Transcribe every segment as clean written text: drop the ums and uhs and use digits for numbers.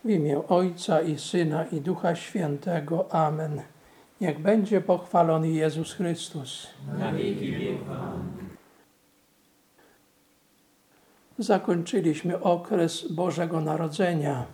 W imię Ojca i Syna i Ducha Świętego. Amen. Niech będzie pochwalony Jezus Chrystus. Na wieki wieków. Amen. Zakończyliśmy okres Bożego Narodzenia,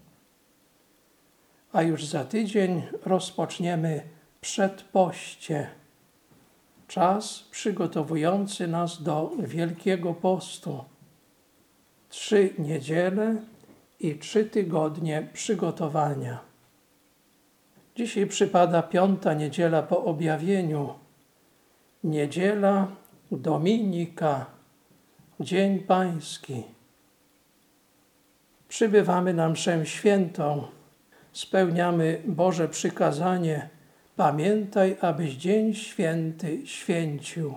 a już za tydzień rozpoczniemy przedpoście. Czas przygotowujący nas do Wielkiego Postu. 3 niedziele i 3 tygodnie przygotowania. Dzisiaj przypada 5. niedziela po objawieniu. Niedziela Dominika, Dzień Pański. Przybywamy na mszę świętą. Spełniamy Boże przykazanie: pamiętaj, abyś dzień święty święcił.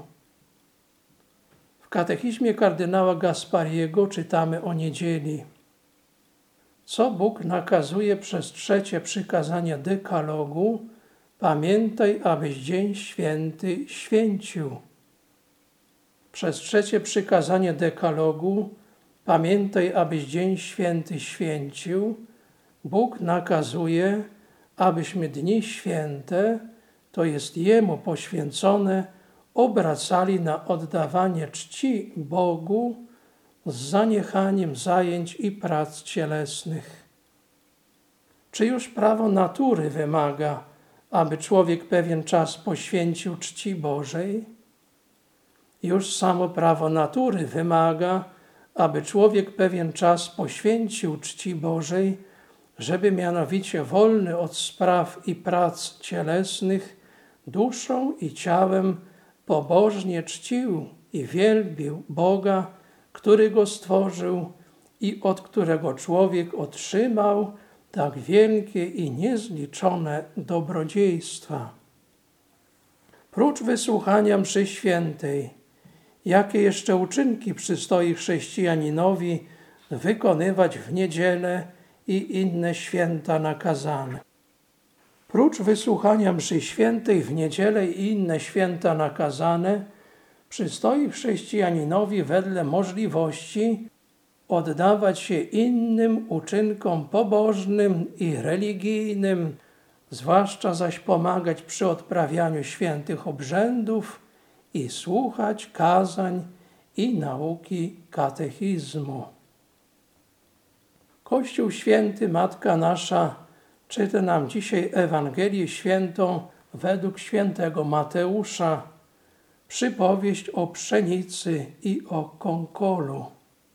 W katechizmie kardynała Gaspariego czytamy o niedzieli. Co Bóg nakazuje przez 3. przykazanie dekalogu: pamiętaj, abyś dzień święty święcił. Przez 3. przykazanie dekalogu: pamiętaj, abyś dzień święty święcił, Bóg nakazuje, abyśmy dni święte, to jest Jemu poświęcone, obracali na oddawanie czci Bogu z zaniechaniem zajęć i prac cielesnych. Czy już prawo natury wymaga, aby człowiek pewien czas poświęcił czci Bożej? Już samo prawo natury wymaga, aby człowiek pewien czas poświęcił czci Bożej, żeby mianowicie wolny od spraw i prac cielesnych, duszą i ciałem pobożnie czcił i wielbił Boga, który go stworzył i od którego człowiek otrzymał tak wielkie i niezliczone dobrodziejstwa. Prócz wysłuchania mszy świętej, jakie jeszcze uczynki przystoi chrześcijaninowi wykonywać w niedzielę i inne święta nakazane? Prócz wysłuchania mszy świętej w niedzielę i inne święta nakazane, przystoi chrześcijaninowi wedle możliwości oddawać się innym uczynkom pobożnym i religijnym, zwłaszcza zaś pomagać przy odprawianiu świętych obrzędów i słuchać kazań i nauki katechizmu. Kościół Święty, Matka Nasza, czyta nam dzisiaj Ewangelię Świętą według świętego Mateusza, przypowieść o pszenicy i o konkolu.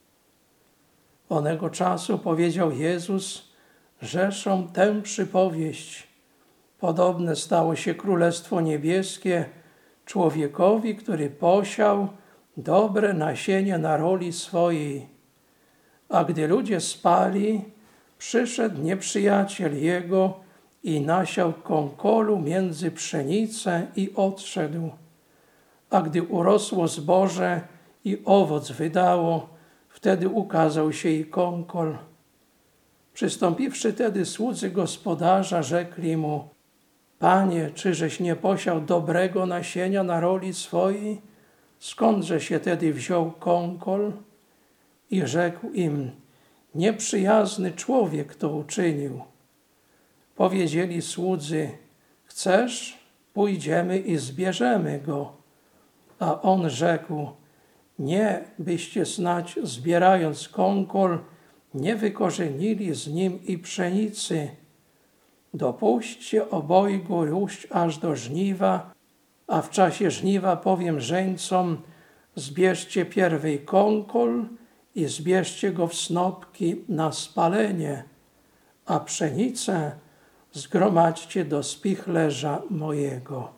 Onego czasu powiedział Jezus rzeszom tę przypowieść. Podobne stało się Królestwo Niebieskie człowiekowi, który posiał dobre nasienie na roli swojej. A gdy ludzie spali, przyszedł nieprzyjaciel jego i nasiał konkolu między pszenicę i odszedł. A gdy urosło zboże i owoc wydało, wtedy ukazał się i konkol. Przystąpiwszy tedy słudzy gospodarza, rzekli mu: Panie, czyżeś nie posiał dobrego nasienia na roli swojej? Skądże się tedy wziął konkol? I rzekł im: nieprzyjazny człowiek to uczynił. Powiedzieli słudzy: chcesz? Pójdziemy i zbierzemy go. A on rzekł: nie, byście snać, zbierając konkol, nie wykorzenili z nim i pszenicy. Dopuśćcie obojgu róść aż do żniwa, a w czasie żniwa powiem żeńcom: zbierzcie pierwej konkol i zbierzcie go w snopki na spalenie, a pszenicę zgromadźcie do spichlerza mojego.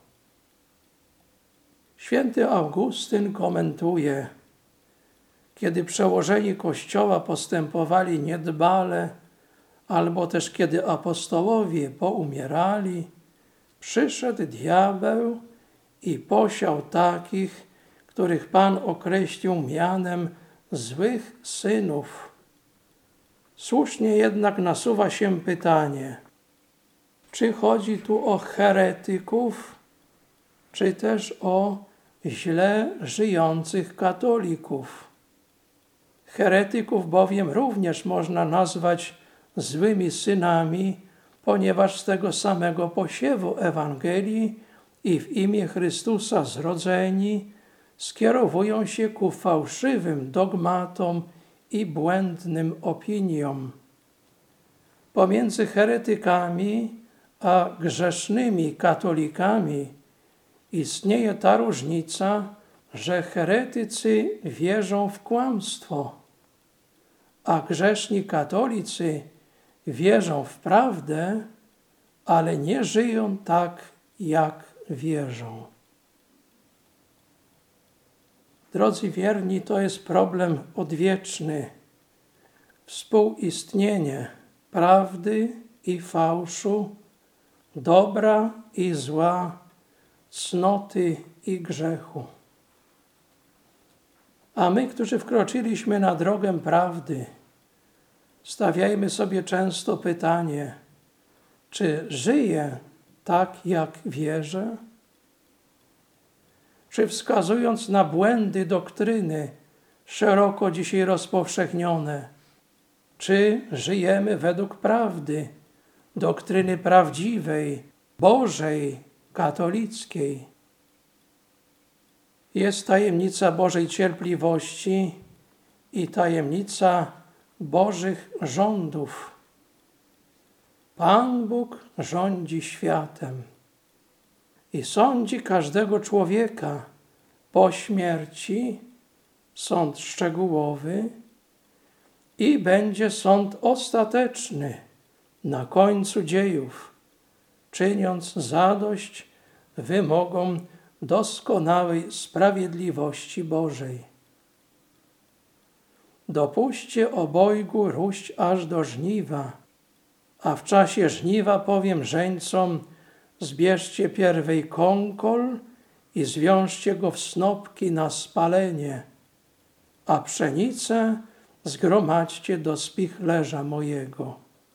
Święty Augustyn komentuje: kiedy przełożeni Kościoła postępowali niedbale, albo też kiedy apostołowie poumierali, przyszedł diabeł i posiał takich, których Pan określił mianem złych synów. Słusznie jednak nasuwa się pytanie, czy chodzi tu o heretyków, czy też o źle żyjących katolików. Heretyków bowiem również można nazwać złymi synami, ponieważ z tego samego posiewu Ewangelii i w imię Chrystusa zrodzeni, skierowują się ku fałszywym dogmatom i błędnym opiniom. Pomiędzy heretykami a grzesznymi katolikami istnieje ta różnica, że heretycy wierzą w kłamstwo, a grzeszni katolicy wierzą w prawdę, ale nie żyją tak, jak wierzą. Drodzy wierni, to jest problem odwieczny. Współistnienie prawdy i fałszu, dobra i zła, cnoty i grzechu. A my, którzy wkroczyliśmy na drogę prawdy, stawiajmy sobie często pytanie, czy żyję tak, jak wierzę? Czy wskazując na błędy doktryny szeroko dzisiaj rozpowszechnione, czy żyjemy według prawdy, doktryny prawdziwej, Bożej, katolickiej? Jest tajemnica Bożej cierpliwości i tajemnica Bożych rządów. Pan Bóg rządzi światem i sądzi każdego człowieka po śmierci, sąd szczegółowy, i będzie sąd ostateczny na końcu dziejów, czyniąc zadość wymogom doskonałej sprawiedliwości Bożej. Dopuśćcie obojgu róść aż do żniwa, a w czasie żniwa powiem żeńcom, zbierzcie pierwej kąkol i zwiążcie go w snopki na spalenie, a pszenicę zgromadźcie do spichlerza mojego.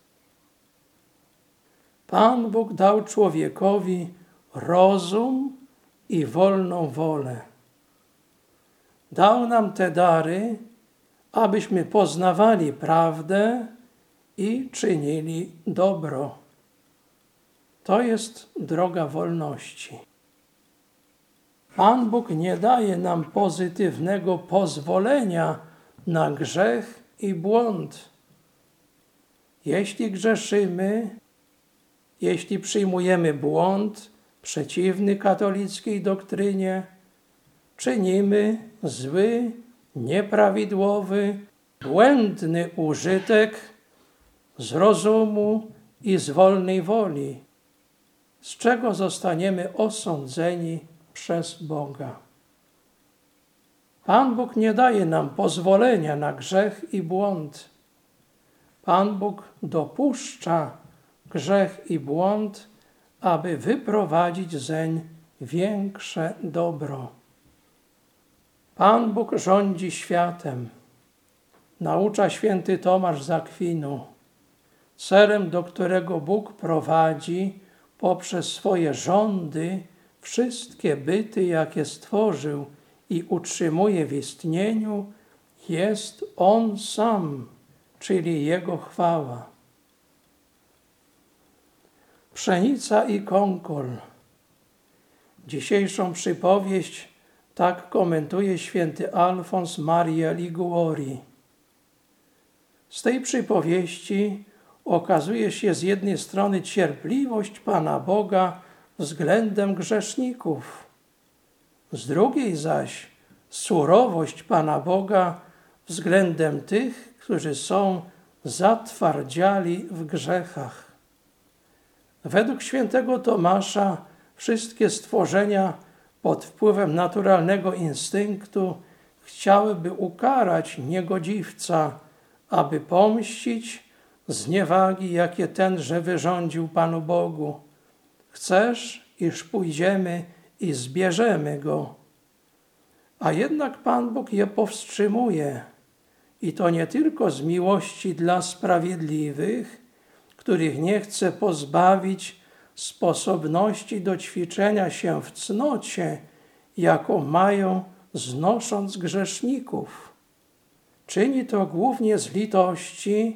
Pan Bóg dał człowiekowi rozum i wolną wolę. Dał nam te dary, abyśmy poznawali prawdę i czynili dobro. To jest droga wolności. Pan Bóg nie daje nam pozytywnego pozwolenia na grzech i błąd. Jeśli grzeszymy, jeśli przyjmujemy błąd przeciwny katolickiej doktrynie, czynimy zły, nieprawidłowy, błędny użytek z rozumu i z wolnej woli, z czego zostaniemy osądzeni przez Boga. Pan Bóg nie daje nam pozwolenia na grzech i błąd. Pan Bóg dopuszcza grzech i błąd, aby wyprowadzić zeń większe dobro. Pan Bóg rządzi światem. Naucza święty Tomasz z Akwinu, celem do którego Bóg prowadzi poprzez swoje rządy wszystkie byty, jakie stworzył i utrzymuje w istnieniu, jest On sam, czyli Jego chwała. Pszenica i kąkol. Dzisiejszą przypowieść tak komentuje święty Alfons Maria Liguori. Z tej przypowieści okazuje się z jednej strony cierpliwość Pana Boga względem grzeszników, z drugiej zaś surowość Pana Boga względem tych, którzy są zatwardziali w grzechach. Według świętego Tomasza wszystkie stworzenia pod wpływem naturalnego instynktu chciałyby ukarać niegodziwca, aby pomścić zniewagi, jakie tenże wyrządził Panu Bogu. Chcesz, iż pójdziemy i zbierzemy go. A jednak Pan Bóg je powstrzymuje. I to nie tylko z miłości dla sprawiedliwych, których nie chce pozbawić sposobności do ćwiczenia się w cnocie, jaką mają, znosząc grzeszników. Czyni to głównie z litości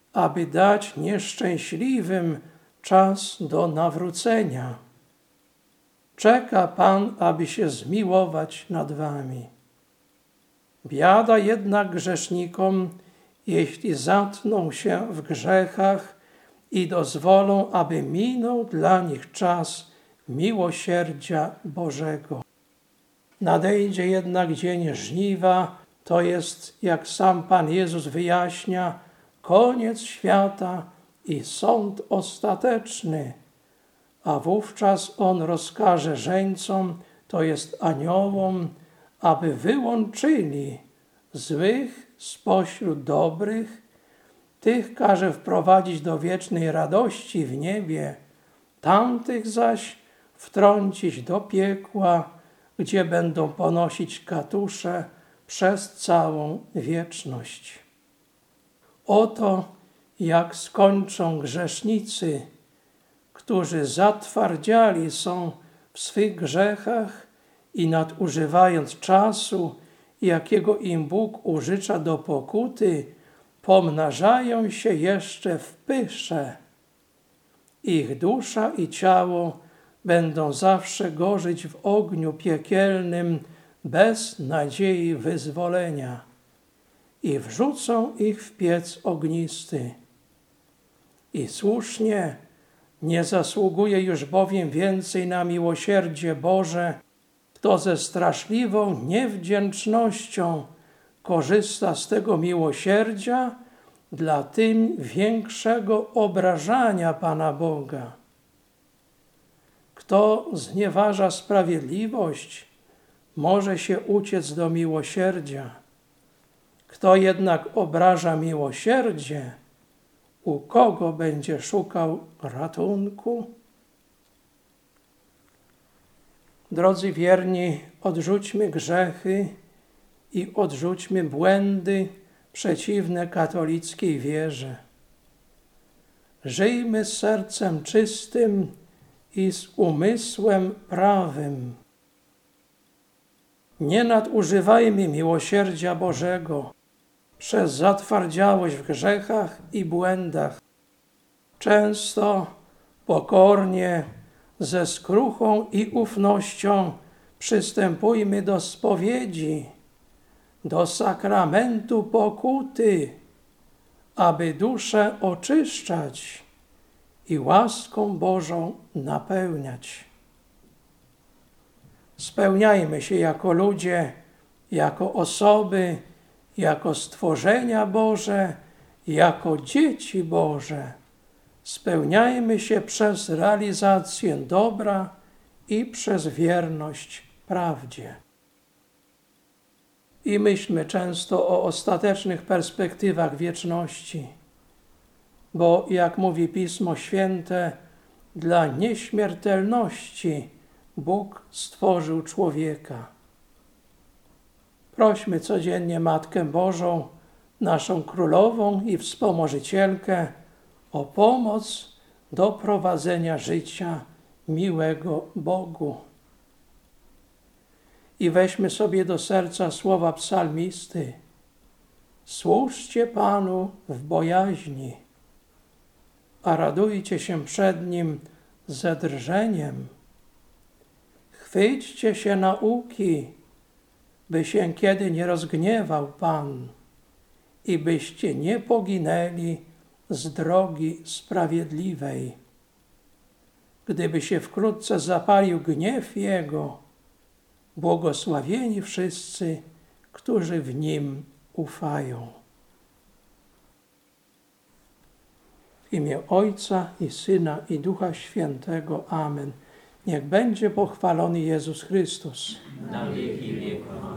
aby dać nieszczęśliwym czas do nawrócenia. Czeka Pan, aby się zmiłować nad wami. Biada jednak grzesznikom, jeśli zatną się w grzechach i dozwolą, aby minął dla nich czas miłosierdzia Bożego. Nadejdzie jednak dzień żniwa, to jest, jak sam Pan Jezus wyjaśnia, koniec świata i sąd ostateczny, a wówczas On rozkaże żeńcom, to jest aniołom, aby wyłączyli złych spośród dobrych, tych każe wprowadzić do wiecznej radości w niebie, tamtych zaś wtrącić do piekła, gdzie będą ponosić katusze przez całą wieczność. Oto jak skończą grzesznicy, którzy zatwardziali są w swych grzechach i nadużywając czasu, jakiego im Bóg użycza do pokuty, pomnażają się jeszcze w pysze. Ich dusza i ciało będą zawsze gorzyć w ogniu piekielnym bez nadziei wyzwolenia i wrzucą ich w piec ognisty. I słusznie, nie zasługuje już bowiem więcej na miłosierdzie Boże, kto ze straszliwą niewdzięcznością korzysta z tego miłosierdzia dla tym większego obrażania Pana Boga. Kto znieważa sprawiedliwość, może się uciec do miłosierdzia. Kto jednak obraża miłosierdzie, u kogo będzie szukał ratunku? Drodzy wierni, odrzućmy grzechy i odrzućmy błędy przeciwne katolickiej wierze. Żyjmy z sercem czystym i z umysłem prawym. Nie nadużywajmy miłosierdzia Bożego przez zatwardziałość w grzechach i błędach. Często, pokornie, ze skruchą i ufnością przystępujmy do spowiedzi, do sakramentu pokuty, aby duszę oczyszczać i łaską Bożą napełniać. Spełniajmy się jako ludzie, jako osoby, jako stworzenia Boże, jako dzieci Boże. Spełniajmy się przez realizację dobra i przez wierność prawdzie. I myślmy często o ostatecznych perspektywach wieczności, bo jak mówi Pismo Święte, dla nieśmiertelności Bóg stworzył człowieka. Prośmy codziennie Matkę Bożą, naszą Królową i Wspomożycielkę, o pomoc do prowadzenia życia miłego Bogu. I weźmy sobie do serca słowa psalmisty. Służcie Panu w bojaźni, a radujcie się przed Nim ze drżeniem. Chwyćcie się nauki, by się kiedy nie rozgniewał Pan i byście nie poginęli z drogi sprawiedliwej. Gdyby się wkrótce zapalił gniew Jego, błogosławieni wszyscy, którzy w Nim ufają. W imię Ojca i Syna i Ducha Świętego. Amen. Niech będzie pochwalony Jezus Chrystus. Na wieki wieków.